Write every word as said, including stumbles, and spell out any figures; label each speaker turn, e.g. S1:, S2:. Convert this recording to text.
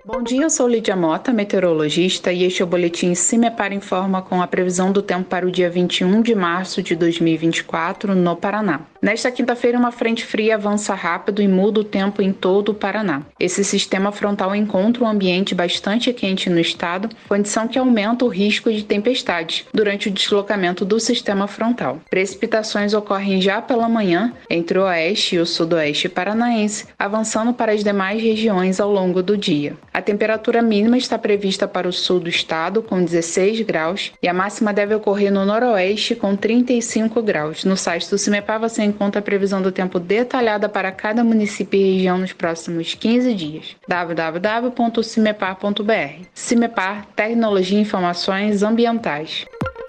S1: Bom dia, eu sou Lídia Mota, meteorologista, e este é o boletim CIMEPAR Informa com a previsão do tempo para o dia vinte e um de março de dois mil e vinte e quatro no Paraná. Nesta quinta-feira, uma frente fria avança rápido e muda o tempo em todo o Paraná. Esse sistema frontal encontra um ambiente bastante quente no estado, condição que aumenta o risco de tempestades durante o deslocamento do sistema frontal. Precipitações ocorrem já pela manhã entre o oeste e o sudoeste paranaense, avançando para as demais regiões ao longo do dia. A temperatura mínima está prevista para o sul do estado, com dezesseis graus, e a máxima deve ocorrer no noroeste, com trinta e cinco graus. No site do CIMEPAR você encontra a previsão do tempo detalhada para cada município e região nos próximos quinze dias. w w w ponto cimepar ponto b r. CIMEPAR, Tecnologia e Informações Ambientais.